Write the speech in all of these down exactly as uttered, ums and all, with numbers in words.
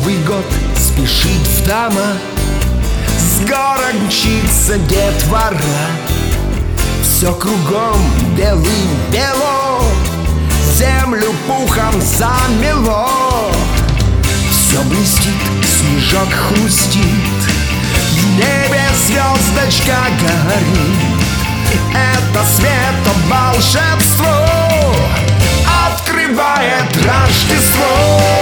Новый год спешит в дома, с горок мчится детвора. Все кругом белым-бело, землю пухом замело. Все блестит, снежок хрустит, в небе звездочка горит. Это свето волшебство открывает Рождество.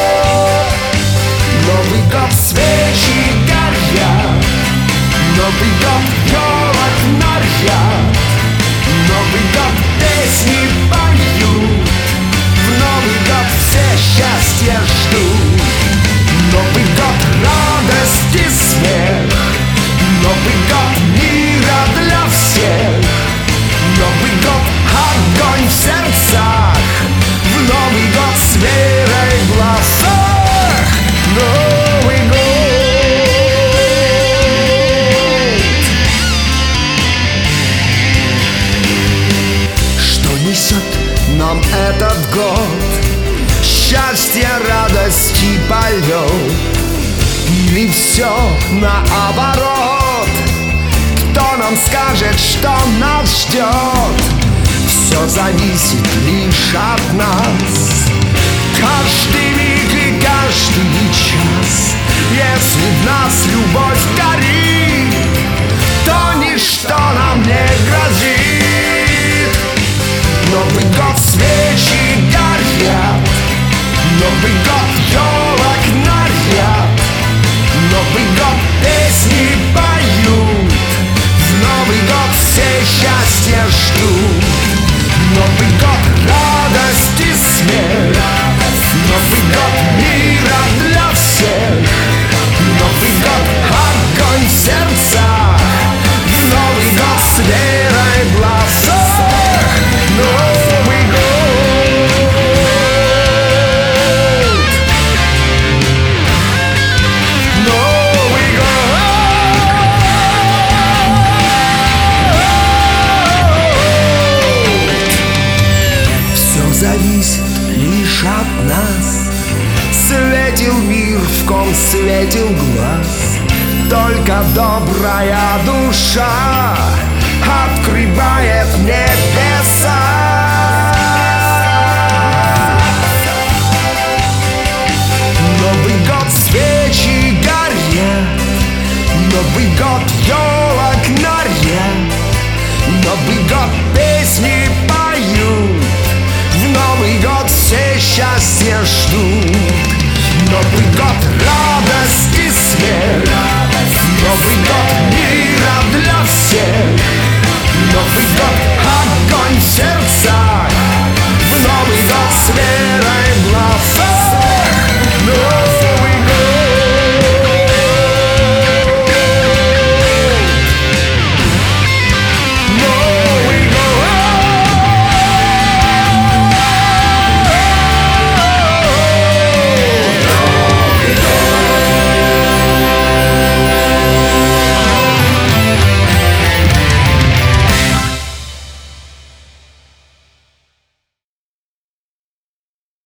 Новый год свечи горят, Новый год елок наряд, Новый год песни поют, в Новый год все счастья ждут. Новый год радость и смех, Новый год мира для всех, Новый год огонь в сердцах, в Новый год с верой в глазах. Новый год. Что несет нам этот год? Счастье, радость и полет, или все наоборот? Кто нам скажет, что нас ждет? Все зависит лишь от нас. Каждый миг и каждый час, если в нас любовь горит, то ничто нам не грозит. Новый год свечи горят, Новый год елок наряд, Новый год песни поют, в Новый год все счастья ждут. Новый год радость и смех, Новый год мира для всех, Новый год огонь в сердцах, в Новый год с верой в глазах. Новый год. Новый год. Все зависит лишь от нас. Светил мир, в ком светил глаз, только добрая душа открывает небеса.